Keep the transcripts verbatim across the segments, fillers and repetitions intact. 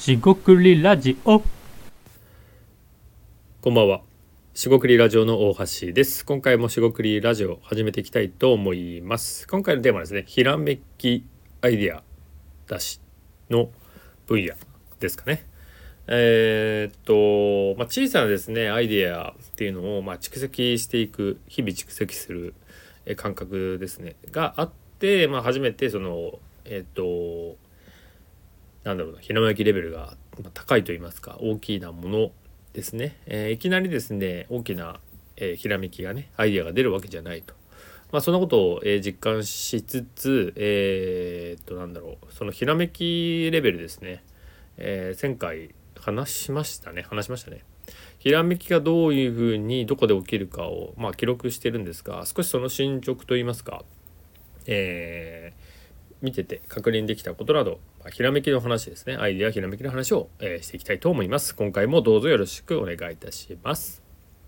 しごくりラジオ。 こんばんは。しごくりラジオの大橋です。今回もしごくりラジオを始めていきたいと思います。今回のテーマはですね、ひらめきアイデア出しの分野ですかね。えー、っと、まあ、小さなですねアイデアっていうのをまあ蓄積していく、日々蓄積する感覚ですねがあって、まあ、初めてそのえー、っとなんだろうな、ひらめきレベルが高いといいますか、大きなものですね。えー、いきなりですね大きな、えー、ひらめきがねアイデアが出るわけじゃないと、まあ、そんなことを、えー、実感しつつ、えー、っとなんだろうそのひらめきレベルですね、えー、前回話しましたね話しましたねひらめきがどういうふうにどこで起きるかを、まあ、記録してるんですが、少しその進捗といいますか、えー見てて確認できたことなど、ひらめきの話ですね、アイデアひらめきの話を、えー、していきたいと思います。今回もどうぞよろしくお願いいたします。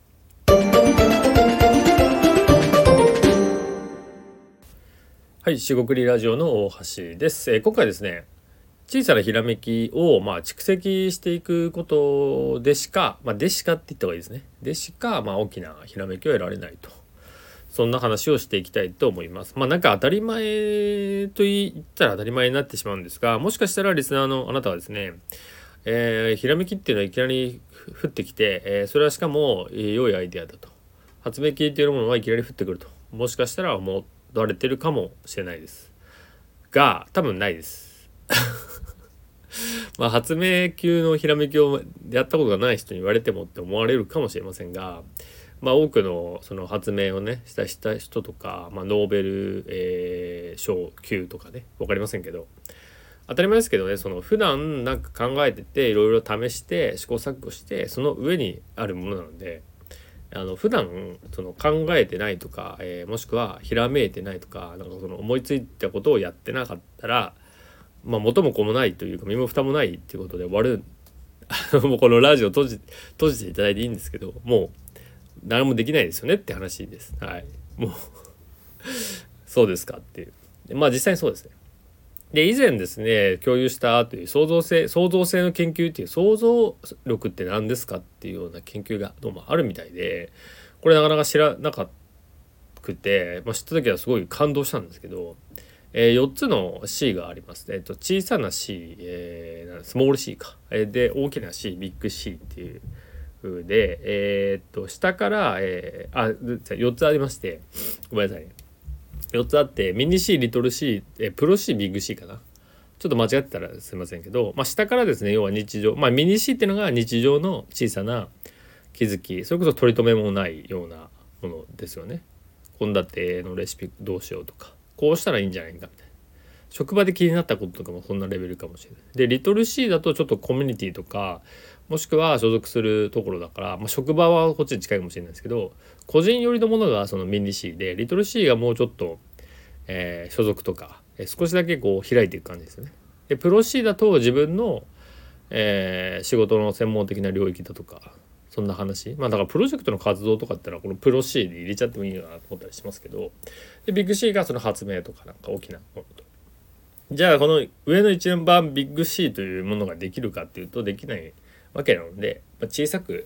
はい、しごくりラジオの大橋です。えー、今回ですね、小さなひらめきをまあ蓄積していくことでしか、まあ、でしかって言った方がいいですね。でしかまあ大きなひらめきを得られないと。そんな話をしていきたいと思います。まあなんか当たり前と言ったら当たり前になってしまうんですが、もしかしたらリスナーのあなたはですね、えー、ひらめきっていうのはいきなり降ってきて、えー、それはしかも、えー、良いアイデアだと。発明系っていうものはいきなり降ってくると。もしかしたら思われてるかもしれないです。が、多分ないです。まあ発明級のひらめきをやったことがない人に言われてもって思われるかもしれませんが、まあ、多くのその発明をねしたした人とか、まあ、ノーベル、えー、賞級とかね分かりませんけど、当たり前ですけどね、その普段なんか考えてていろいろ試して試行錯誤してその上にあるものなので、あの普段その考えてないとか、えー、もしくはひらめいてないとか、なんかその思いついたことをやってなかったら、まあ、元も子もないというか身も蓋もないっていうことで終わるもうこのラジオ閉じ閉じていただいていいんですけど、もう何もできないですよねって話です。はい、もうそうですかっていう。まあ実際にそうですね。で以前ですね共有したという創造性創造性の研究っていう、創造力って何ですかっていうような研究がどうもあるみたいで、これなかなか知らなかくて、まあ、知った時はすごい感動したんですけど、えー、よっつの C がありますね。えっと、小さな C、えー、スモール C か、えー、で大きな C、ビッグ C っていうで、えー、っと下から、えー、あよっつありまして、ごめんなさいね、よっつあって、ミニ C、リトル C、えプロ C、ビッグ C かな、ちょっと間違ってたらすいませんけど、まあ、下からですね、要は日常、まあ、ミニ C っていうのが日常の小さな気づき、それこそ取り留めもないようなものですよね。献立のレシピどうしようとか、こうしたらいいんじゃないかみたいな、職場で気になったこととかもそんなレベルかもしれない。でリトル C だとちょっとコミュニティとか、もしくは所属するところだから、まあ、職場はこっちに近いかもしれないですけど、個人寄りのものがそのミニ C で、リトル C がもうちょっと、えー、所属とか、えー、少しだけこう開いていく感じですよね。でプロ C だと自分の、えー、仕事の専門的な領域だとか、そんな話、まあだからプロジェクトの活動とかってのはこのプロ C で入れちゃってもいいかなと思ったりしますけど、でビッグ C がその発明とかなんか大きなものと。じゃあこの上の一番ビッグ C というものができるかっていうとできないわけなので、まあ、小さく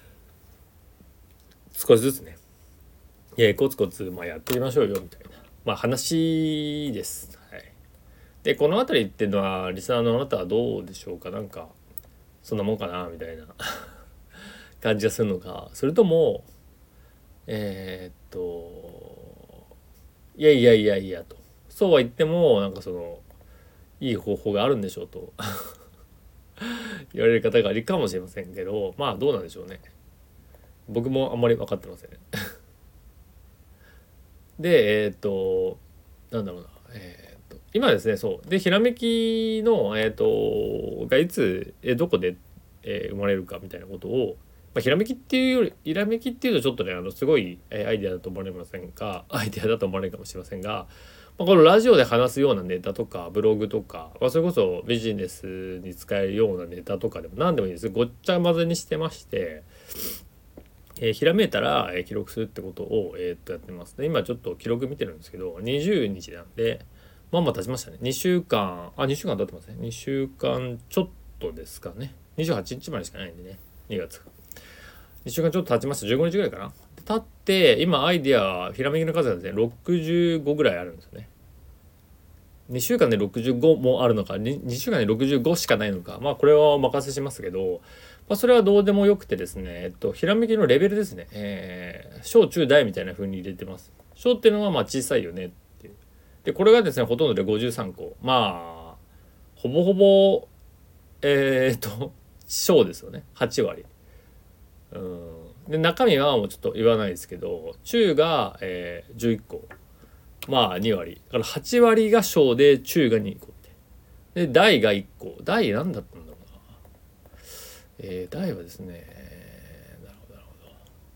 少しずつね、えー、コツコツまあやってみましょうよみたいな、まあ、話です。はい、でこの辺りっていうのはリスナーのあなたはどうでしょうか。なんかそんなもんかなみたいな感じがするのか、それともえー、っといやいやいやいやと、そうは言ってもなんかそのいい方法があるんでしょうと言われる方がいるかもしれませんけど、まあどうなんでしょうね。僕もあんまり分かってませんでえー、っとなんだろうな、えー、っと今ですね、そうでひらめきのえー、っとがいつえどこで、えー、生まれるかみたいなことを、まあ、ひらめきっていうよりひらめきっていうとちょっとねあのすごい、えー、アイデアだと思われませんがアイデアだと思われるかもしれませんが、まあ、このラジオで話すようなネタとかブログとか、まあ、それこそビジネスに使えるようなネタとかでも何でもいいです。ごっちゃ混ぜにしてまして、えー、ひらめいたら、えー、記録するってことを、えー、っとやってます。で今ちょっと記録見てるんですけどにじゅうにちなんでまあまあ経ちましたね。にしゅうかんあにしゅうかん経ってますね。にしゅうかんちょっとですかね。にじゅうはちにちまでしかないんでね、にがつがいっしゅうかんちょっと経ちました。じゅうごにちぐらいかな。経って今アイデアひらめきの数がですねろくじゅうごぐらいあるんですよね。にしゅうかんでろくじゅうごもあるのか 2, 2週間でろくじゅうごしかないのか、まあこれはお任せしますけど、まあ、それはどうでもよくてですね、えっと、ひらめきのレベルですね、えー、小中大みたいな風に入れてます。小っていうのはまあ小さいよねっていう。でこれがですねほとんどでごじゅうさんこ、まあほぼほぼえー、っと小ですよね、はちわり。うんで中身はもうちょっと言わないですけど、中が、えー、じゅういっこ、まあにわりだからはちわりが小で中がにこで大がいっこ。大何だったんだろうな、えー、大はですね、なるほどなるほ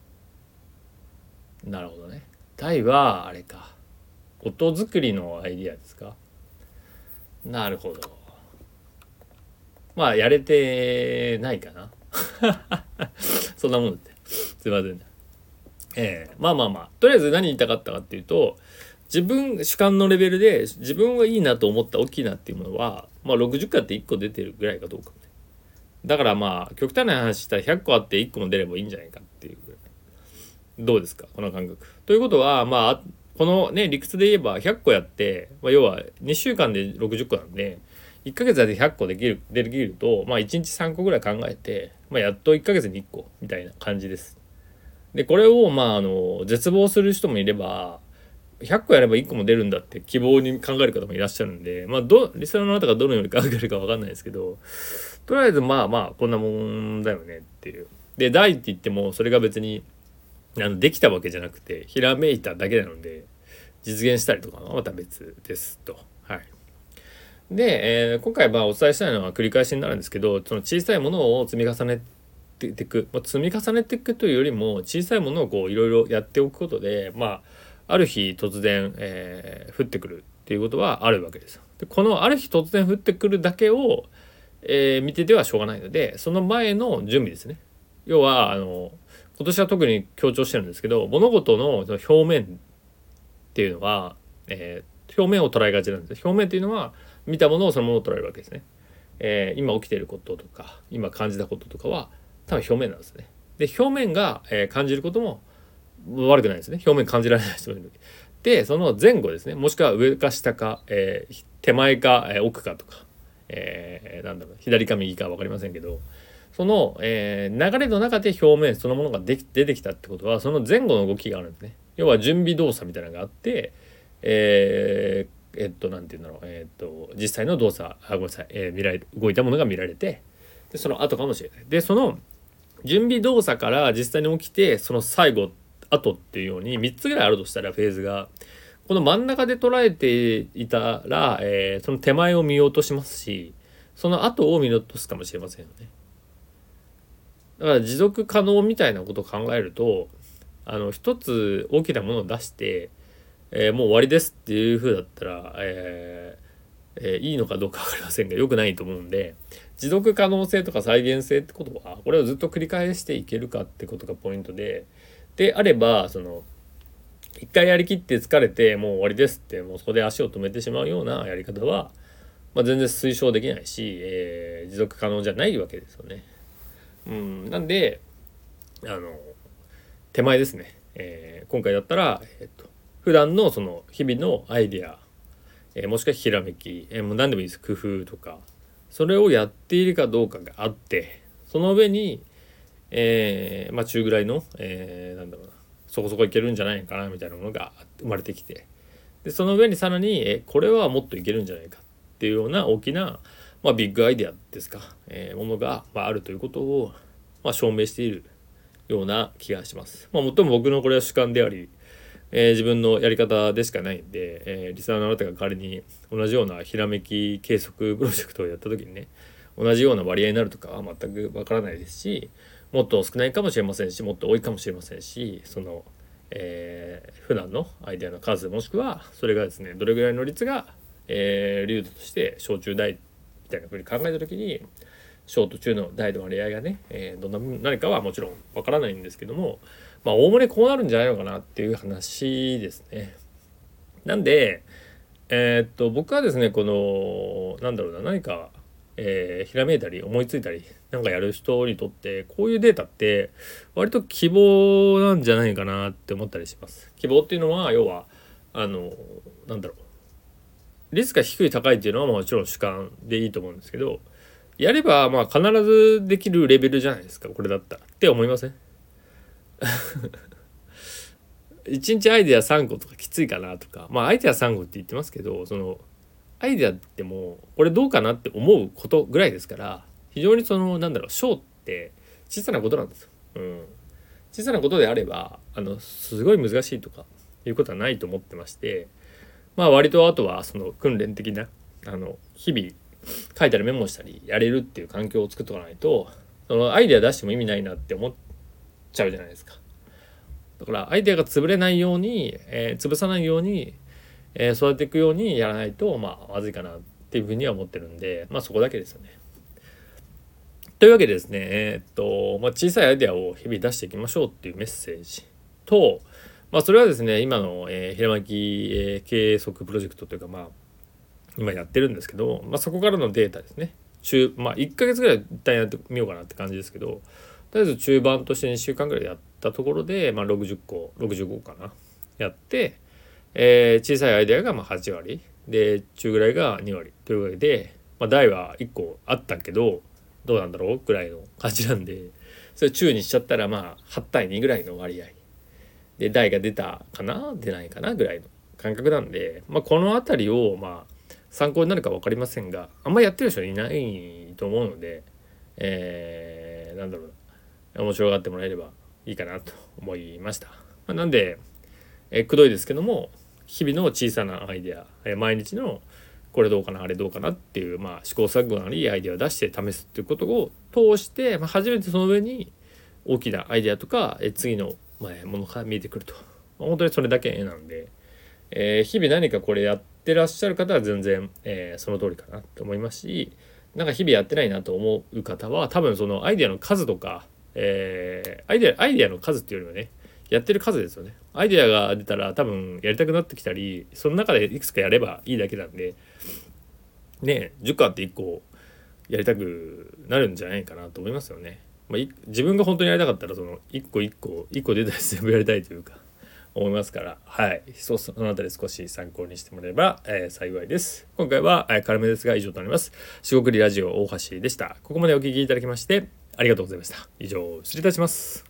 どなるほどね。大はあれか、音作りのアイディアですか。なるほど。まあやれてないかなそんなもんだってすいません。えー、まあまあまあとりあえず何言いたかったかっていうと、自分主観のレベルで自分がいいなと思った大きいなっていうものは、まあ、ろくじゅっこあっていっこ出てるぐらいかどうか。だからまあ極端な話したらひゃっこあっていっこも出ればいいんじゃないかっていうぐらい。どうですかこの感覚。ということはまあこのね理屈で言えばひゃっこやって、まあ、要はにしゅうかんでろくじゅっこなんでいっかげつでひゃっこできるできると、まあ、いちにちさんこぐらい考えて、まあ、やっといっかげつにいっこみたいな感じです。でこれをまああの絶望する人もいれば、ひゃっこやればいっこも出るんだって希望に考える方もいらっしゃるんで、まあどリスナーの方がどのように考えるか分かんないですけど、とりあえずまあまあこんなもんだよねっていう。で大って言ってもそれが別にあのできたわけじゃなくてひらめいただけなので、実現したりとかはまた別ですと。はい。で、えー、今回まあお伝えしたいのは繰り返しになるんですけど、その小さいものを積み重ねていく、まあ、積み重ねていくというよりも小さいものをこういろいろやっておくことで、まあある日突然、えー、降ってくるっていうことはあるわけですよ。でこのある日突然降ってくるだけを、えー、見ててはしょうがないので、その前の準備ですね。要はあの今年は特に強調してるんですけど、物事の表面っていうのは、えー、表面を捉えがちなんです。表面っていうのは見たものをそのものを捉えるわけですね。えー、今起きていることとか今感じたこととかは多分表面なんですね。で表面が、えー、感じることも悪くないですね。表面感じられない人もいる。でその前後ですね、もしくは上か下か、えー、手前か、えー、奥かとか、えー、なんだろう左か右か分かりませんけど、その、えー、流れの中で表面そのものができ出てきたってことは、その前後の動きがあるんですね。要は準備動作みたいなのがあって、えー、えっとなんて言うんだろう、えー、っと実際の動作あごめんなさい、えー、見られ動いたものが見られて、でその後かもしれない。でその準備動作から実際に起きてその最後後っていうようにみっつぐらいあるとしたら、フェーズがこの真ん中で捉えていたら、えー、その手前を見落としますし、その後を見落とすかもしれませんよね。だから持続可能みたいなことを考えると、あの一つ大きなものを出して、えー、もう終わりですっていう風だったら、えーえー、いいのかどうか分かりませんが良くないと思うんで、持続可能性とか再現性ってことはこれをずっと繰り返していけるかってことがポイントで、であればその一回やりきって疲れてもう終わりですってもうそこで足を止めてしまうようなやり方は、まあ、全然推奨できないし、えー、持続可能じゃないわけですよね。うん、なんであの手前ですね、えー、今回だったら、えー、と普段のその日々のアイデア、えー、もしくはひらめき、えー、もう何でもいいです、工夫とかそれをやっているかどうかがあって、その上に、えー、まあ中ぐらいの、えー、なんだろうなそこそこいけるんじゃないかなみたいなものが生まれてきて、でその上にさらに、えこれはもっといけるんじゃないかっていうような大きな、まあ、ビッグアイデアですか、えー、ものが、まあ、あるということを、まあ、証明しているような気がします。まあ、もっとも僕のこれは主観であり、えー、自分のやり方でしかないんで、えー、リスナーのあなたが仮に同じようなひらめき計測プロジェクトをやった時にね、同じような割合になるとかは全くわからないですし、もっと少ないかもしれませんし、もっと多いかもしれませんし、その、えー、普段のアイデアの数もしくはそれがですねどれぐらいの率が、えー、流度として小中大みたいなふうに考えた時に小と中の大の割合がね、えー、どんな何かはもちろんわからないんですけども、まあおおむねこうなるんじゃないのかなっていう話ですね。なんでえー、っと僕はですねこのなんだろうな何かえー、ひらめいたり思いついたりなんかやる人にとってこういうデータって割と希望なんじゃないかなって思ったりします。希望っていうのは要はあのなんだろうリスクが低い高いっていうのはもちろん主観でいいと思うんですけど、やればまあ必ずできるレベルじゃないですかこれだったらって思いません？いちにちアイデアさんことかきついかなとか、まあアイデアさんこって言ってますけど、そのアイデアってもうこれどうかなって思うことぐらいですから、非常にそのなんだろう小って小さなことなんですよ。うん、小さなことであればあのすごい難しいとかいうことはないと思ってまして、まあ割とあとはその訓練的なあの日々書いたりメモしたりやれるっていう環境を作っておかないと、そのアイデア出しても意味ないなって思っちゃうじゃないですか。だからアイデアが潰れないように、えー、潰さないように、えー、育てていくようにやらないとまあまずいかなっていうふうには思ってるんで、まあそこだけですよね。というわけでですね、えー、っとまあ、小さいアイデアを日々出していきましょうっていうメッセージと、まあ、それはですね今の、えー、ひらまき、えー、計測プロジェクトというかまあ今やってるんですけど、まあ、そこからのデータですね。中まあいっかげつぐらい一旦やってみようかなって感じですけど、とりあえず中盤としてにしゅうかんぐらいやったところで、まあ、ろくじゅっころくじゅうごかなやって、えー、小さいアイデアがまあはちわりで中ぐらいがにわりというわけで、まあ、大はいっこあったけどどうなんだろうぐらいの感じなんで、それ中にしちゃったらまあはちたいにぐらいの割合で大が出たかな出ないかなぐらいの感覚なんで、まあ、この辺りをまあ参考になるか分かりませんが、あんまりやってる人いないと思うので、えー、なんだろう面白がってもらえればいいかなと思いました。まあ、なんで、えー、くどいですけども日々の小さなアイデア、えー、毎日のこれどうかなあれどうかなっていう、まあ、試行錯誤なりアイデアを出して試すっていうことを通して、まあ、初めてその上に大きなアイデアとか、えー、次の、まあ、ものが見えてくると、まあ、本当にそれだけなんで、えー、日々何かこれやってらっしゃる方は全然、えー、その通りかなと思いますし、なんか日々やってないなと思う方は多分そのアイデアの数とか、えー、アイデアアイデアの数っていうよりはねやってる数ですよね。アイデアが出たら多分やりたくなってきたり、その中でいくつかやればいいだけなんでね、じゅっこあっていっこやりたくなるんじゃないかなと思いますよね。まあ、自分が本当にやりたかったらそのいっこいっこいっこ出たら全部やりたいというか思いますから、はい、そ, そのあたり少し参考にしてもらえれば、えー、幸いです。今回は、えー、軽めですが以上となります。しごくりラジオ大橋でした。ここまでお聞きいただきましてありがとうございました。以上失礼いたします。